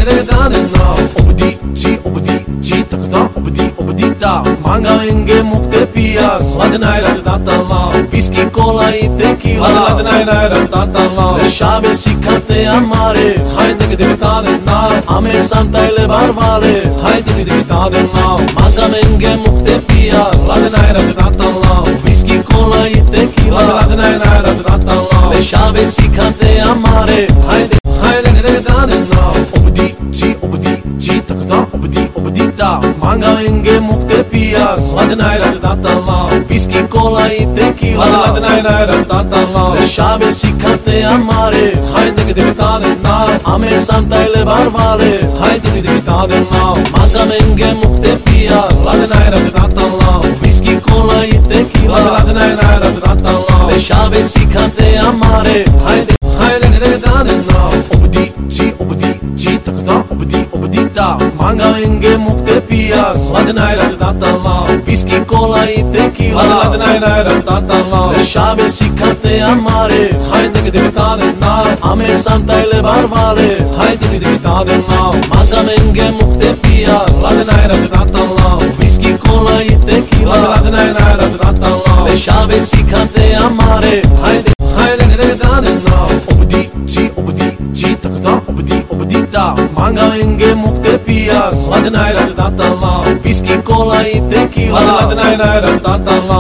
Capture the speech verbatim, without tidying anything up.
Manga enge mukte pia, swad nahi ragdata la. Whisky cola e tequila, swad nahi ragdata la. Shave sikhate amare, hai dek dek tane na. Ame santale barvale, hai dek dek tane na. Manga enge mukte pia, swad nahi ragdata la. Whisky cola e tequila, swad nahi ragdata la. Shave sikhate amare, hai dek hai dek dek tane na. Obdi chi obdi chi takta obdi obdi ta. Manga enge mukte pia, swad nahi ragdata la. Whisky cola e tequila, swad nahi ragdata la. Shave sikhate amare, hai dek dek tane na. Ame santale barvale, hai dek dek tane na. Manga enge mukte pia, swad nahi ragdata la. Whisky cola e tequila, swad nahi ragdata la. Shave sikhate amare, hai dek hai dek dek tane na. Obdi chi obdi chi takta obdi obdi ta. Manga enge mukte pia, swad nahi ragdata la. Whisky cola e tequila, swad nahi ragdata la. Shave sikhate amare, hai dek dek tane na. Ame santale barvale, hai dek dek tane na. Manga enge mukte pia, swad nahi ragdata la. Whisky cola e tequila, swad nahi ragdata la. Shave sikhate amare, hai dek hai dek dek tane na. Obdi chi obdi chi takta obdi obdi ta. Manga enge mukte pia, swad nahi ragdata la. Whisky cola e tequila, swad nahi ragdata la.